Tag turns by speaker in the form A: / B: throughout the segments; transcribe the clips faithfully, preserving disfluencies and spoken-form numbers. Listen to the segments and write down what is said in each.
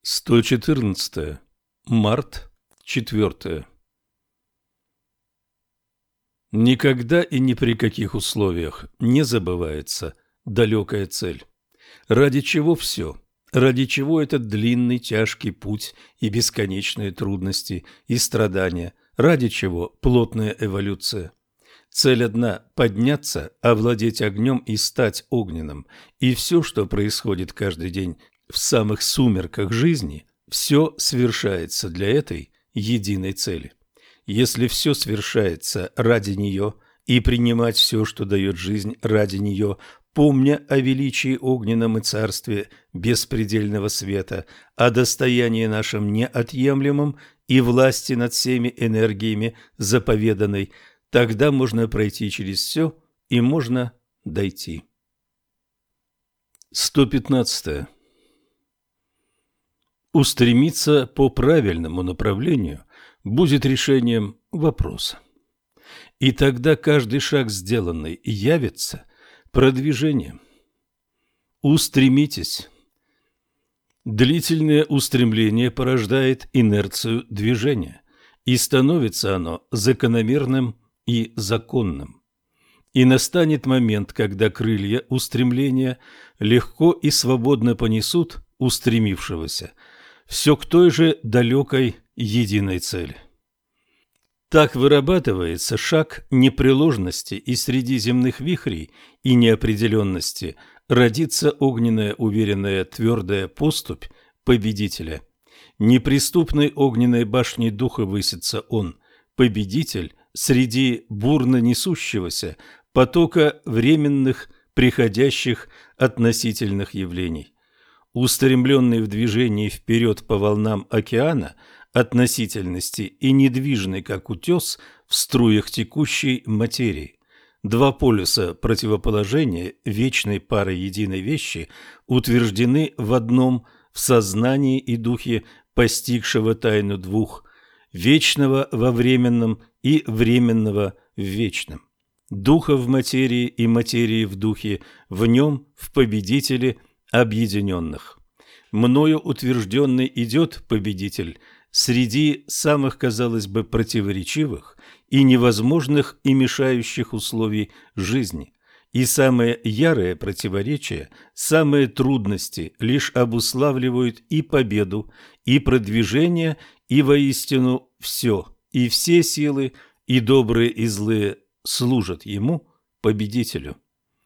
A: сто четырнадцатое. Март четвёртое. Никогда и ни при каких условиях не забывается далекая цель. Ради чего все? Ради чего этот длинный, тяжкий путь и бесконечные трудности и страдания? Ради чего плотная эволюция? Цель одна – подняться, овладеть огнем и стать огненным. И все, что происходит каждый день в самых сумерках жизни, все свершается для этой единой цели. Если все свершается ради нее, и принимать все, что дает жизнь, ради нее, помня о величии огненном и царстве беспредельного света, о достоянии нашем неотъемлемом и власти над всеми энергиями заповеданной, тогда можно пройти через все и можно дойти. сто пятнадцатое. Устремиться по правильному направлению будет решением вопроса. И тогда каждый шаг сделанный явится продвижением. Устремитесь. Длительное устремление порождает инерцию движения, и становится оно закономерным и законным. И настанет момент, когда крылья устремления легко и свободно понесут устремившегося все к той же далекой единой цели. Так вырабатывается шаг непреложности, и среди земных вихрей и неопределенности родится огненная, уверенная, твердая поступь победителя. Неприступной огненной башней духа высится он, победитель, среди бурно несущегося потока временных, приходящих относительных явлений. Устремленный в движении вперед по волнам океана относительности и недвижный, как утес, в струях текущей материи. Два полюса противоположения вечной пары единой вещи утверждены в одном в сознании и духе постигшего тайну двух – вечного во временном и временного в вечном. Духа в материи и материи в духе, в нем, в победителе объединенных. Мною утвержденный идет победитель среди самых, казалось бы, противоречивых и невозможных и мешающих условий жизни. И самые ярые противоречия, самые трудности лишь обуславливают и победу, и продвижение, и воистину все, и все силы, и добрые, и злые служат ему, победителю.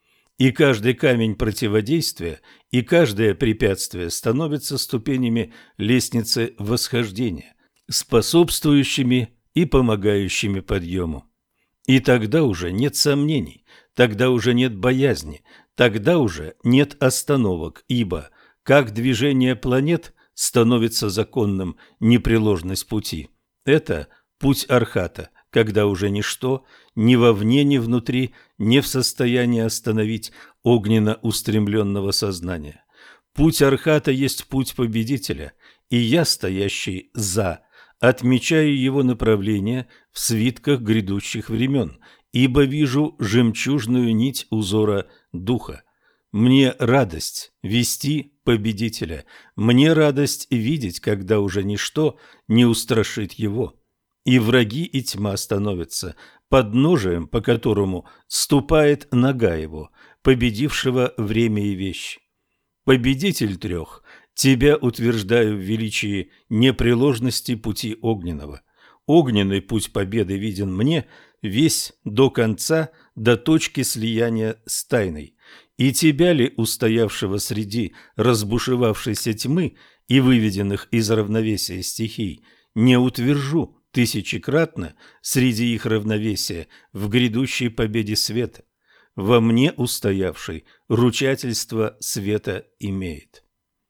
A: И каждый камень противодействия, и каждое препятствие становятся ступенями лестницы восхождения, способствующими и помогающими подъему. И тогда уже нет сомнений, тогда уже нет боязни, тогда уже нет остановок, ибо, как движение планет становится законным непреложность пути, это путь Архата, когда уже ничто ни вовне, ни внутри не в состоянии остановить огненно устремленного сознания. Путь Архата есть путь победителя, и я, стоящий за, отмечаю его направление в свитках грядущих времен, ибо вижу жемчужную нить узора духа. Мне радость вести победителя, мне радость видеть, когда уже ничто не устрашит его. И враги, и тьма становятся подножием, по которому ступает нога его, победившего время и вещи. Победитель трех, тебя утверждаю в величии непреложности пути огненного. Огненный путь победы виден мне весь до конца, до точки слияния с тайной. И тебя ли, устоявшего среди разбушевавшейся тьмы и выведенных из равновесия стихий, не утвержу тысячекратно среди их равновесия в грядущей победе света? Во мне устоявший ручательство света имеет.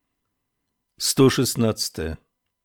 A: сто шестнадцатое.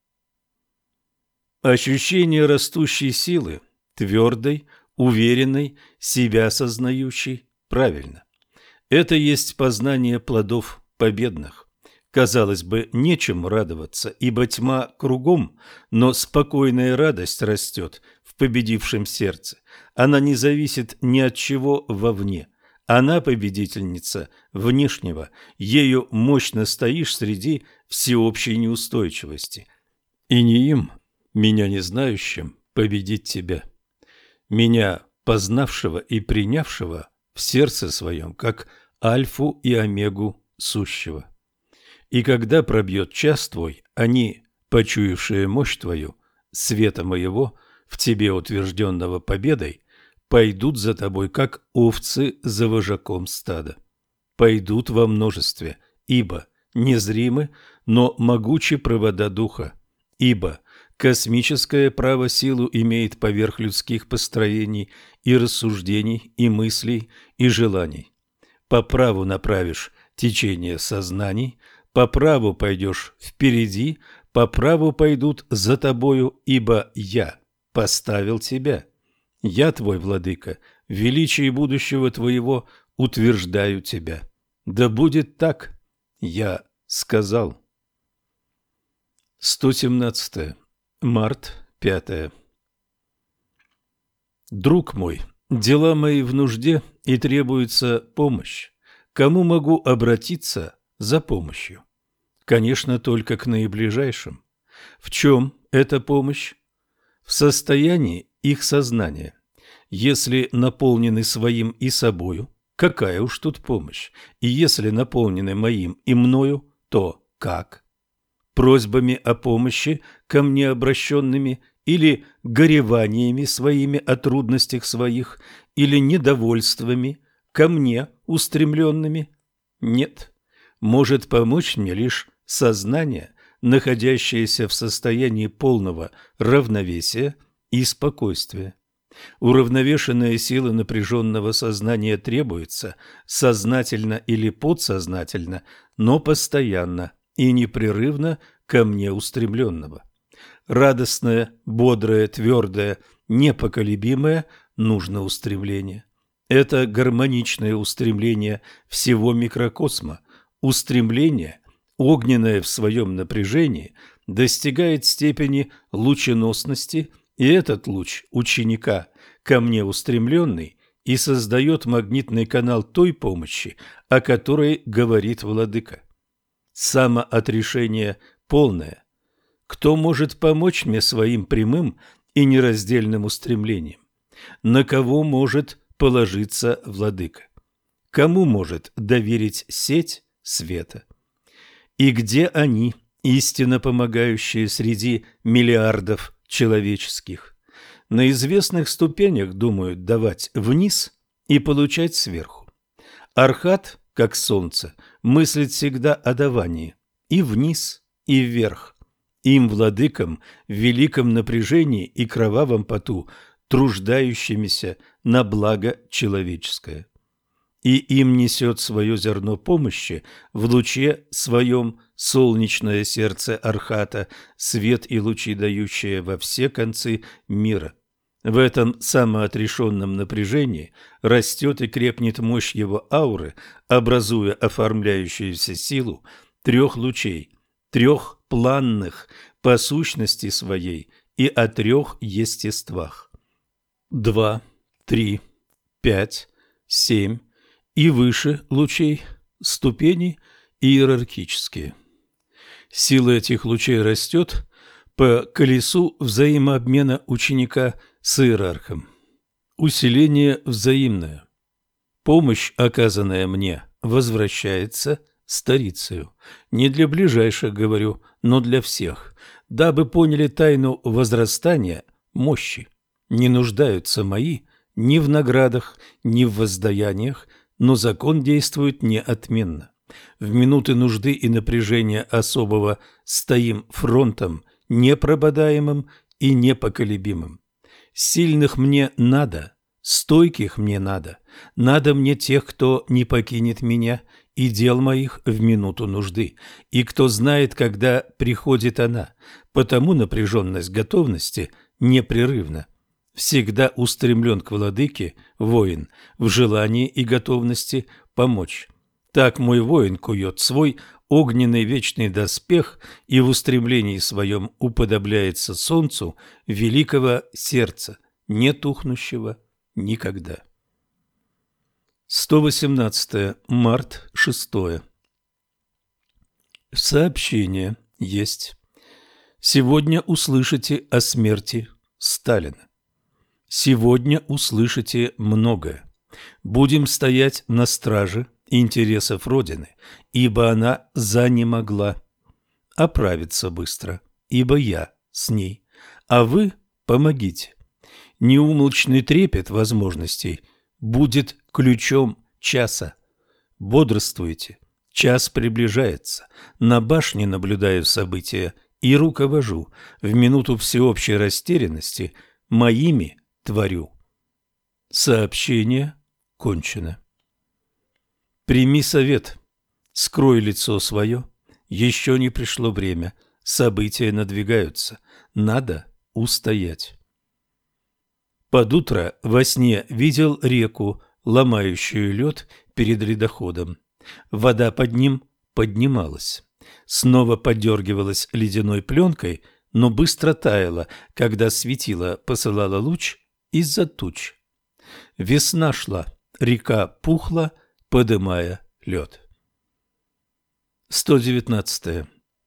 A: Ощущение растущей силы, твердой, уверенной, себя сознающей, правильно. Это есть познание плодов победных. Казалось бы, нечему радоваться, ибо тьма кругом, но спокойная радость растет в победившем сердце. Она не зависит ни от чего вовне. Она победительница внешнего, ею мощно стоишь среди всеобщей неустойчивости. И не им, меня не знающим, победить тебя. Меня, познавшего и принявшего в сердце своем, как альфу и омегу сущего. И когда пробьет час твой, они, почуявшие мощь твою, света моего, в тебе утвержденного победой, пойдут за тобой, как овцы за вожаком стада. Пойдут во множестве, ибо незримы, но могучи провода духа, ибо космическое право силу имеет поверх людских построений и рассуждений, и мыслей, и желаний. По праву направишь течение сознаний, по праву пойдешь впереди, по праву пойдут за тобою, ибо я поставил тебя. Я твой владыка, в величии будущего твоего утверждаю тебя. Да будет так, я сказал. сто семнадцатое. Март пятое. Друг мой, дела мои в нужде, и требуется помощь. Кому могу обратиться за помощью? Конечно, только к наиближайшим. В чем эта помощь? В состоянии их сознания. Если наполнены своим и собою, какая уж тут помощь? И если наполнены моим и мною, то как? Просьбами о помощи ко мне обращенными или гореваниями своими о трудностях своих, или недовольствами ко мне устремленными? Нет, может помочь мне лишь сознание, находящееся в состоянии полного равновесия и спокойствия. Уравновешенная сила напряженного сознания требуется сознательно или подсознательно, но постоянно и непрерывно ко мне устремленного. Радостное, бодрое, твердое, непоколебимое нужно устремление. Это гармоничное устремление всего микрокосма, устремление, огненное в своем напряжении, достигает степени лученосности, и этот луч ученика, ко мне устремленный, и создает магнитный канал той помощи, о которой говорит владыка. Самоотрешение полное. Кто может помочь мне своим прямым и нераздельным устремлением? На кого может положиться владыка? Кому может доверить сеть света? И где они, истинно помогающие среди миллиардов человеческих? На известных ступенях думают давать вниз и получать сверху. Архат, как солнце, мыслит всегда о давании и вниз, и вверх. Им, владыкам, в великом напряжении и кровавом поту, труждающимися на благо человеческое. И им несет свое зерно помощи в луче своем солнечное сердце Архата, свет и лучи, дающие во все концы мира. В этом самоотрешенном напряжении растет и крепнет мощь его ауры, образуя оформляющуюся силу трех лучей, трех планных по сущности своей и о трех естествах. Два, три, пять, семь и выше лучей, ступени иерархические. Сила этих лучей растет по колесу взаимообмена ученика с иерархом. Усиление взаимное. Помощь, оказанная мне, возвращается старицею. Не для ближайших, говорю, но для всех, дабы поняли тайну возрастания мощи. Не нуждаются мои ни в наградах, ни в воздаяниях, но закон действует неотменно. В минуты нужды и напряжения особого стоим фронтом непрободаемым и непоколебимым. Сильных мне надо, стойких мне надо, надо мне тех, кто не покинет меня и дел моих в минуту нужды, и кто знает, когда приходит она, потому напряженность готовности непрерывна. Всегда устремлен к владыке воин в желании и готовности помочь. Так мой воин кует свой огненный вечный доспех и в устремлении своем уподобляется солнцу великого сердца, не тухнущего никогда. сто восемнадцатое. Март шестое. Сообщение есть. Сегодня услышите о смерти Сталина. Сегодня услышите многое. Будем стоять на страже интересов Родины, ибо она занемогла. Оправиться быстро, ибо я с ней, а вы помогите. Неумолчный трепет возможностей будет ключом часа. Бодрствуйте, час приближается. На башне наблюдаю события и руковожу. В минуту всеобщей растерянности моими творю. Сообщение кончено. Прими совет, скрой лицо свое. Еще не пришло время, события надвигаются, надо устоять. Под утро во сне видел реку, ломающую лед перед ледоходом. Вода под ним поднималась. Снова подергивалась ледяной пленкой, но быстро таяла, когда светило посылало луч из-за туч. Весна шла, река пухла, подымая лед. сто девятнадцатое.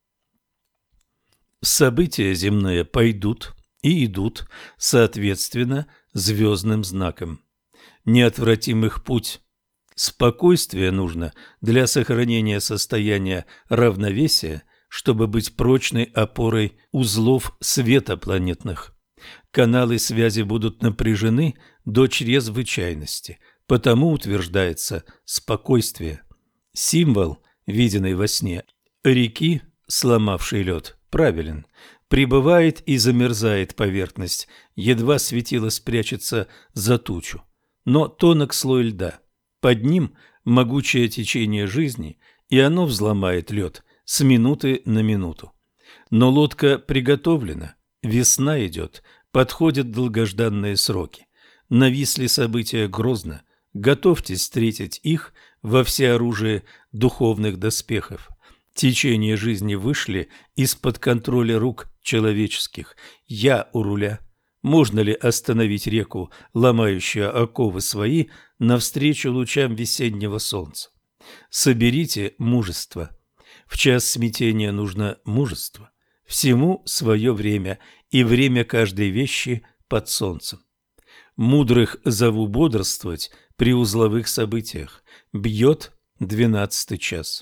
A: События земные пойдут и идут соответственно звездным знакам. Неотвратим их путь. Спокойствие нужно для сохранения состояния равновесия, чтобы быть прочной опорой узлов светопланетных. Каналы связи будут напряжены до чрезвычайности, потому утверждается спокойствие. Символ, виденный во сне, реки, сломавший лед, правилен. Прибывает и замерзает поверхность, едва светило спрячется за тучу. Но тонок слой льда. Под ним могучее течение жизни, и оно взломает лед с минуты на минуту. Но лодка приготовлена, весна идет, подходят долгожданные сроки. Нависли события грозно, готовьтесь встретить их во всеоружии духовных доспехов. Течение жизни вышли из-под контроля рук человеческих. Я у руля. Можно ли остановить реку, ломающую оковы свои, навстречу лучам весеннего солнца? Соберите мужество. В час смятения нужно мужество. Всему свое время, и время каждой вещи под солнцем. Мудрых зову бодрствовать при узловых событиях. Бьет двенадцатый час.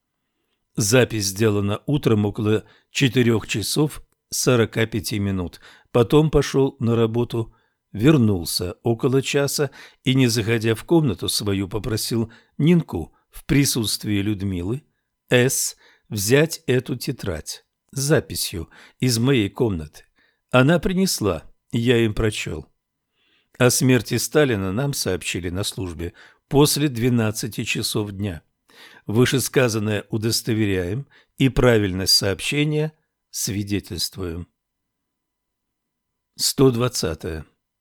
A: Запись сделана утром около четырех часов сорока пяти минут. Потом пошел на работу, вернулся около часа и, не заходя в комнату свою, попросил Нинку в присутствии Людмилы С. взять эту тетрадь с записью из моей комнаты. Она принесла, я им прочел. О смерти Сталина нам сообщили на службе после двенадцати часов дня. Вышесказанное удостоверяем и правильность сообщения свидетельствуем. сто двадцатое.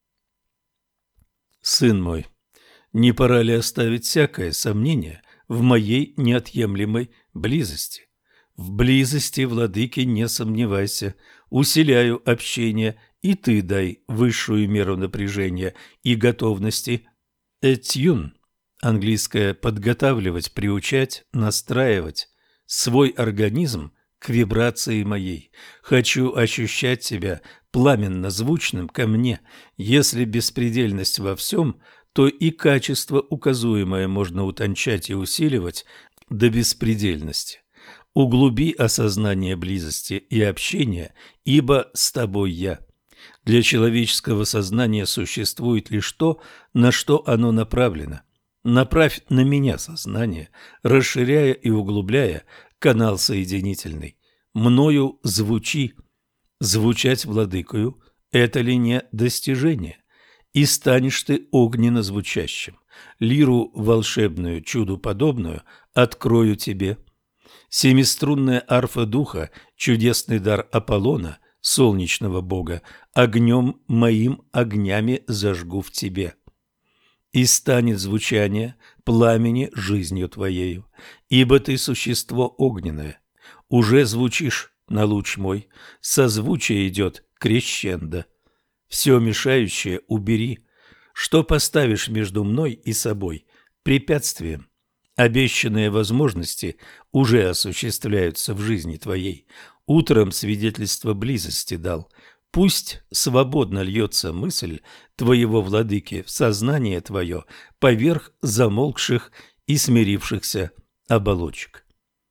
A: Сын мой, не пора ли оставить всякое сомнение в моей неотъемлемой близости? В близости владыки не сомневайся, усиляю общение, и ты дай высшую меру напряжения и готовности. Attune, английское подготавливать, приучать, настраивать свой организм к вибрации моей. Хочу ощущать себя пламенно-звучным ко мне. Если беспредельность во всем, то и качество указуемое можно утончать и усиливать до беспредельности. Углуби осознание близости и общения, ибо с тобой я. Для человеческого сознания существует лишь то, на что оно направлено. Направь на меня сознание, расширяя и углубляя канал соединительный. Мною звучи. Звучать владыкою – это ли не достижение? И станешь ты огненно звучащим. Лиру волшебную, чуду подобную открою тебе. Семиструнная арфа духа, чудесный дар Аполлона, солнечного бога, огнем моим огнями зажгу в тебе. И станет звучание пламени жизнью твоею, ибо ты существо огненное. Уже звучишь на луч мой, созвучие идет крещендо. Все мешающее убери, что поставишь между мной и собой, препятствием. Обещанные возможности уже осуществляются в жизни твоей. Утром свидетельство близости дал. Пусть свободно льется мысль твоего владыки в сознание твое поверх замолкших и смирившихся оболочек.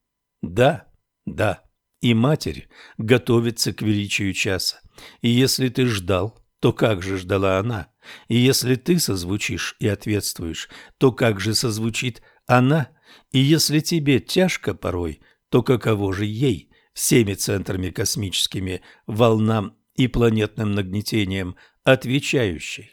A: Да, да, и Матерь готовится к величию часа. И если ты ждал, то как же ждала она? И если ты созвучишь и ответствуешь, то как же созвучит она? И если тебе тяжко порой, то каково же ей, всеми центрами космическими, волнам и планетным нагнетением отвечающей?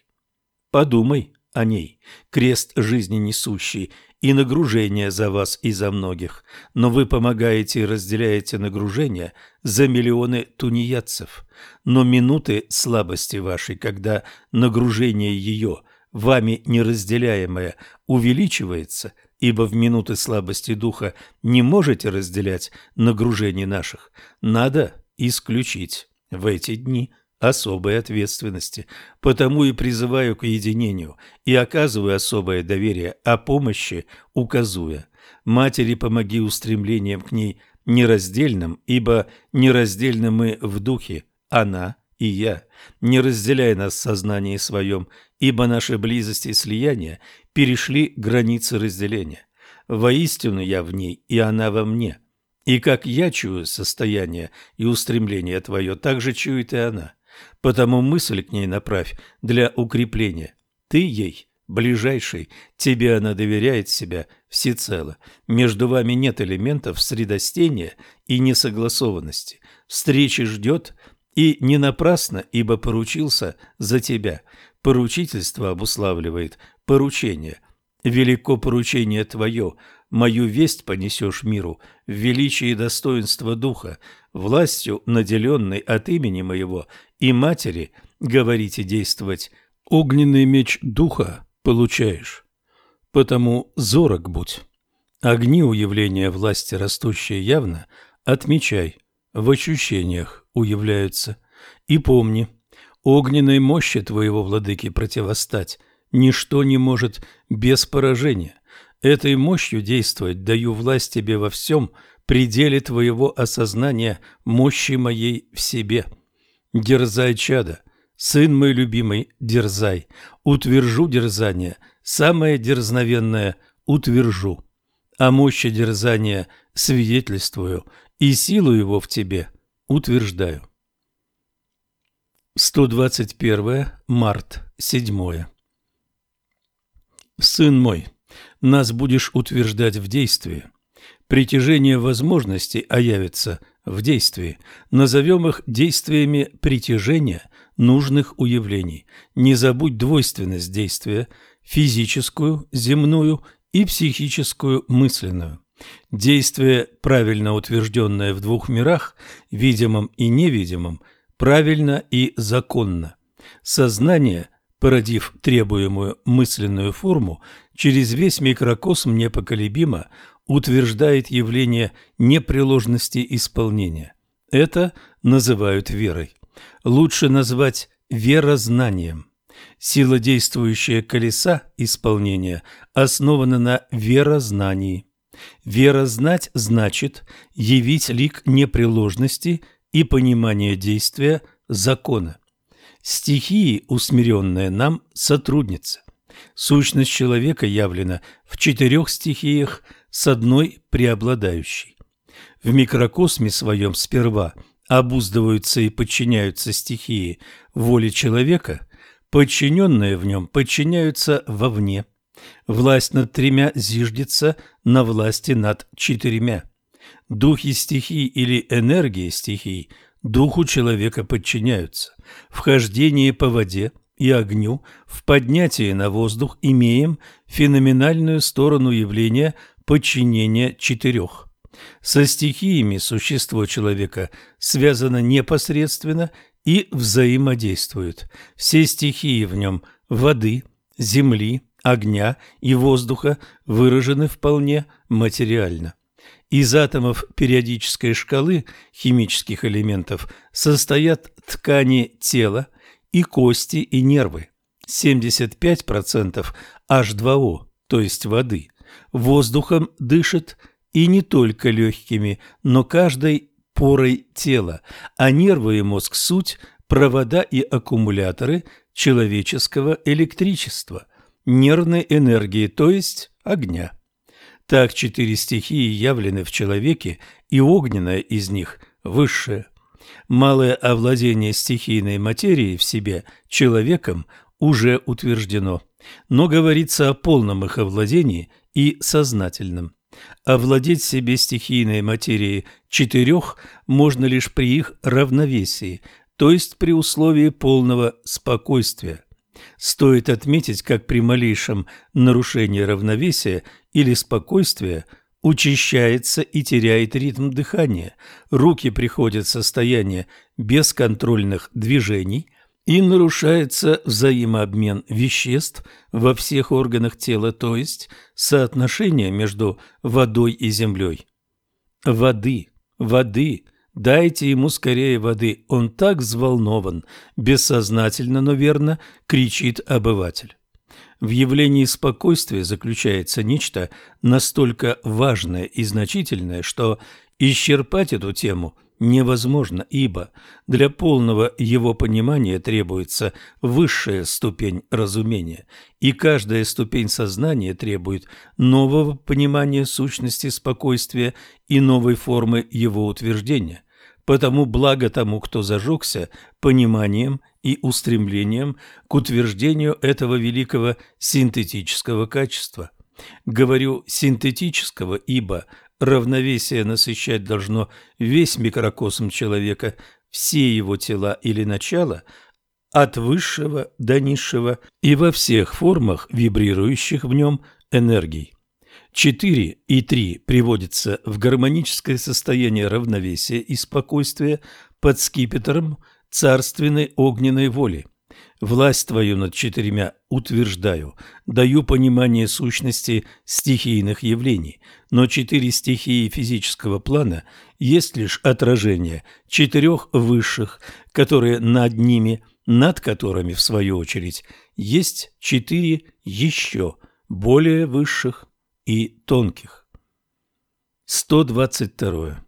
A: Подумай о ней, крест жизни несущий, и нагружение за вас и за многих, но вы помогаете и разделяете нагружение за миллионы тунеядцев. Но минуты слабости вашей, когда нагружение ее, вами неразделяемое, увеличивается, ибо в минуты слабости духа не можете разделять нагружение наших, надо исключить в эти дни особой ответственности, потому и призываю к единению и оказываю особое доверие, о помощи указуя. Матери, помоги устремлением к ней нераздельным, ибо нераздельны мы в духе, она и я. Не разделяй нас в сознании своем, ибо наши близости и слияния перешли границы разделения. Воистину я в ней, и она во мне. И как я чую состояние и устремление твое, так же чует и она. Потому мысль к ней направь для укрепления. Ты ей ближайший, тебе она доверяет себя всецело. Между вами нет элементов средостения и несогласованности. Встречи ждет, и не напрасно, ибо поручился за тебя. Поручительство обуславливает поручение. Велико поручение твое, мою весть понесешь миру в величии и достоинство духа, властью, наделенной от имени моего и матери, говорить и действовать. Огненный меч духа получаешь. Потому зорок будь. Огни уявления власти, растущие явно, отмечай, в ощущениях уявляются. И помни, огненной мощи твоего владыки противостать ничто не может без поражения. Этой мощью действовать даю власть тебе во всем пределе твоего осознания мощи моей в себе. Дерзай, чадо, сын мой любимый, дерзай, утвержу дерзание, самое дерзновенное утвержу. О мощи дерзания свидетельствую, и силу его в тебе утверждаю. сто двадцать первое март седьмое. Сын мой, нас будешь утверждать в действии. Притяжение возможностей оявится в действии. Назовем их действиями притяжения нужных уявлений. Не забудь двойственность действия – физическую, земную и психическую, мысленную. Действие, правильно утвержденное в двух мирах, видимом и невидимом, правильно и законно. Сознание, породив требуемую мысленную форму, через весь микрокосм непоколебимо утверждает явление непреложности исполнения. Это называют верой. Лучше назвать верознанием. Сила, действующая колеса исполнения, основана на верознании. Верознать значит явить лик непреложности и понимание действия закона. Стихии, усмиренная нам, сотрудница. Сущность человека явлена в четырех стихиях с одной преобладающей. В микрокосме своем сперва обуздываются и подчиняются стихии воле человека, подчиненные в нем подчиняются вовне. Власть над тремя зиждется на власти над четырьмя. Духи стихий или энергии стихий духу человека подчиняются. В хождении по воде и огню, в поднятии на воздух имеем феноменальную сторону явления подчинения четырех. Со стихиями существо человека связано непосредственно и взаимодействует. Все стихии в нем воды, земли, огня и воздуха выражены вполне материально. Из атомов периодической шкалы химических элементов состоят ткани тела и кости и нервы. семьдесят пять процентов эйч два о, то есть воды, воздухом дышит и не только легкими, но каждой порой тела, а нервы и мозг – суть провода и аккумуляторы человеческого электричества, нервной энергии, то есть огня. Так четыре стихии явлены в человеке, и огненная из них высшая. Малое овладение стихийной материей в себе человеком уже утверждено, но говорится о полном их овладении и сознательном. Овладеть себе стихийной материей четырех можно лишь при их равновесии, то есть при условии полного спокойствия. Стоит отметить, как при малейшем нарушении равновесия или спокойствия учащается и теряет ритм дыхания, руки приходят в состояние бесконтрольных движений и нарушается взаимообмен веществ во всех органах тела, то есть соотношение между водой и землей. Воды, воды, дайте ему скорее воды, он так взволнован, бессознательно, но верно, кричит обыватель. В явлении спокойствия заключается нечто настолько важное и значительное, что исчерпать эту тему невозможно, ибо для полного его понимания требуется высшая ступень разумения, и каждая ступень сознания требует нового понимания сущности спокойствия и новой формы его утверждения. Потому благо тому, кто зажегся пониманием и устремлением к утверждению этого великого синтетического качества. Говорю синтетического, ибо равновесие насыщать должно весь микрокосм человека, все его тела или начала, от высшего до низшего и во всех формах вибрирующих в нем энергий. Четыре и три приводятся в гармоническое состояние равновесия и спокойствия под скипетром царственной огненной воли. Власть твою над четырьмя утверждаю, даю понимание сущности стихийных явлений, но четыре стихии физического плана есть лишь отражение четырех высших, которые над ними, над которыми, в свою очередь, есть четыре еще более высших и тонких. сто двадцать два.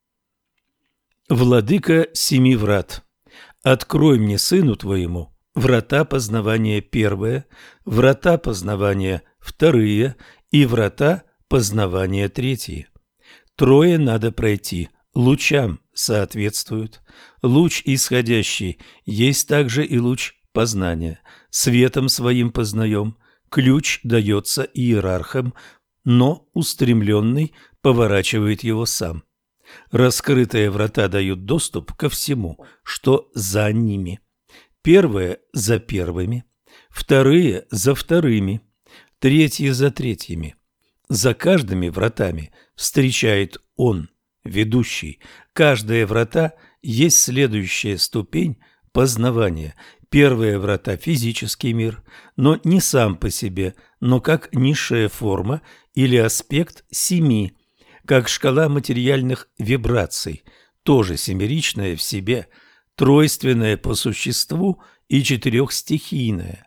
A: Владыка семи врат, открой мне, сыну твоему, врата познавания первые, врата познавания вторые и врата познавания третьи. Трое надо пройти, лучам соответствуют. Луч исходящий есть также и луч познания. Светом своим познаем. Ключ дается иерархам, но устремленный поворачивает его сам. Раскрытые врата дают доступ ко всему, что за ними. Первые за первыми, вторые за вторыми, третьи за третьими. За каждыми вратами встречает он, ведущий. Каждая врата есть следующая ступень познавания. Первые врата – физический мир, но не сам по себе, но как низшая форма или аспект семи, как шкала материальных вибраций, тоже семеричная в себе, тройственная по существу и четырехстихийная.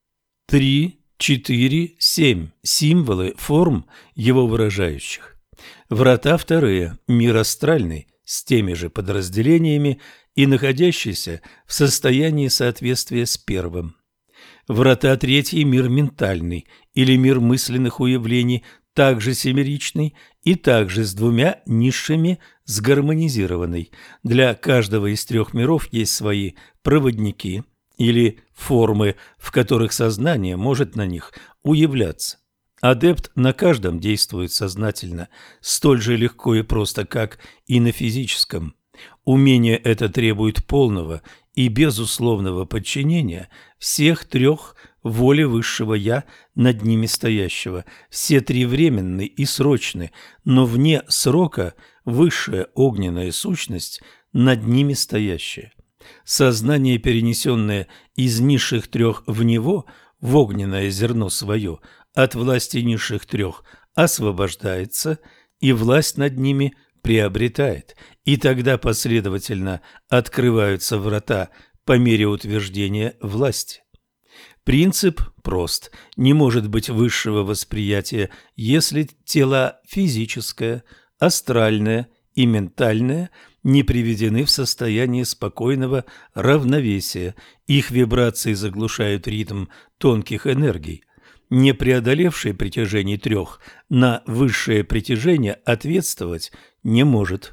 A: Три, четыре, семь – символы форм его выражающих. Врата вторые – мир астральный, с теми же подразделениями и находящийся в состоянии соответствия с первым. Врата третьи – мир ментальный или мир мысленных уявлений, также семеричный и также с двумя низшими сгармонизированный. Для каждого из трех миров есть свои проводники или формы, в которых сознание может на них уявляться. Адепт на каждом действует сознательно, столь же легко и просто, как и на физическом. Умение это требует полного и безусловного подчинения всех трех воле высшего «Я» над ними стоящего. Все три временны и срочны, но вне срока высшая огненная сущность над ними стоящая. Сознание, перенесенное из низших трех в него, в огненное зерно свое, от власти низших трех освобождается и власть над ними приобретает, и тогда последовательно открываются врата по мере утверждения власти. Принцип прост. Не может быть высшего восприятия, если тело физическое, астральное и ментальное не приведены в состояние спокойного равновесия. Их вибрации заглушают ритм тонких энергий. Не преодолевший притяжений трех на высшее притяжение ответствовать не может.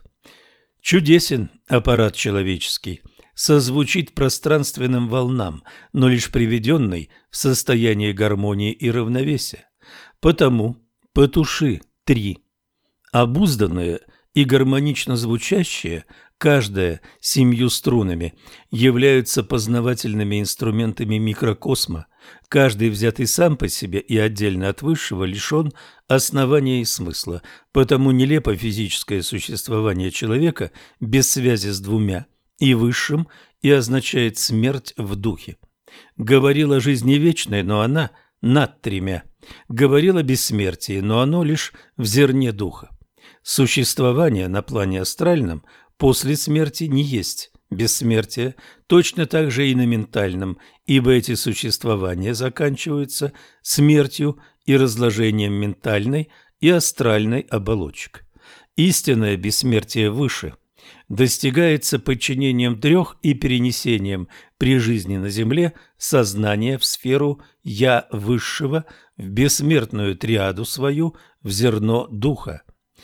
A: Чудесен аппарат человеческий, созвучит пространственным волнам, но лишь приведенный в состояние гармонии и равновесия. Потому потуши три. Обузданные и гармонично звучащие, каждая семью струнами, являются познавательными инструментами микрокосма. Каждый, взятый сам по себе и отдельно от высшего, лишен основания и смысла. Потому нелепо физическое существование человека без связи с двумя и высшим и означает смерть в духе. Говорил о жизни вечной, но она над тремя. Говорил о бессмертии, но оно лишь в зерне духа. Существование на плане астральном после смерти не есть бессмертие, точно так же и на ментальном, ибо эти существования заканчиваются смертью и разложением ментальной и астральной оболочек. Истинное бессмертие выше достигается подчинением трех и перенесением при жизни на земле сознания в сферу «я» высшего, в бессмертную триаду свою, в зерно духа.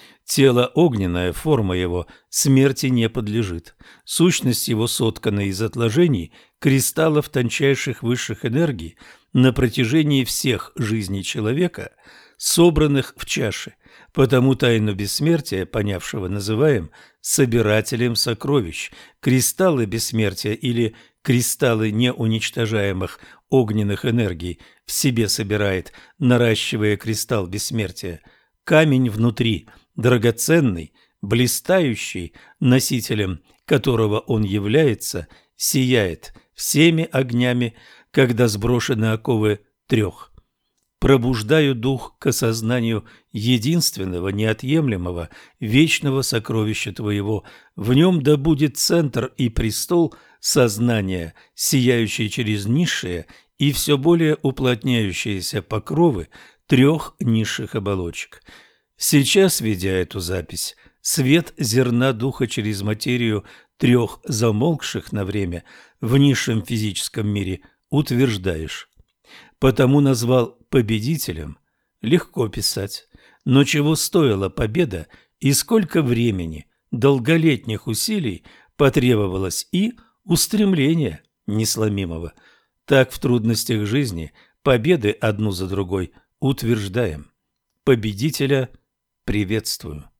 A: Тело огненное, форма его смерти не подлежит. Сущность его соткана из отложений кристаллов тончайших высших энергий на протяжении всех жизней человека, собранных в чаше. Потому тайну бессмертия, понявшего, называем собирателем сокровищ. Кристаллы бессмертия или кристаллы неуничтожаемых огненных энергий в себе собирает, наращивая кристалл бессмертия. Камень внутри, драгоценный, блистающий, носителем которого он является, сияет всеми огнями, когда сброшены оковы трех. Пробуждаю дух к осознанию единственного, неотъемлемого, вечного сокровища твоего. В нем да будет центр и престол сознания, сияющий через низшие и все более уплотняющиеся покровы трех низших оболочек. Сейчас, ведя эту запись, свет зерна духа через материю трех замолкших на время в низшем физическом мире утверждаешь. Потому назвал победителем. Легко писать, но чего стоила победа и сколько времени, долголетних усилий потребовалось и устремления несломимого. Так в трудностях жизни победы одну за другой утверждаем. Победителя приветствую.